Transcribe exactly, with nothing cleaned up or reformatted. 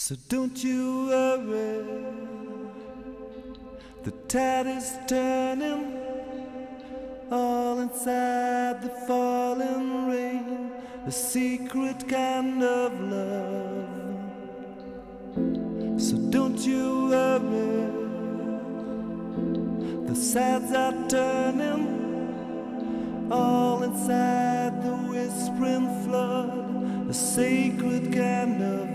So don't you worry, the tide is turning, all inside the falling rain, a secret kind of love. So don't you worry, the sides are turning, all inside the whispering flood, a sacred kind of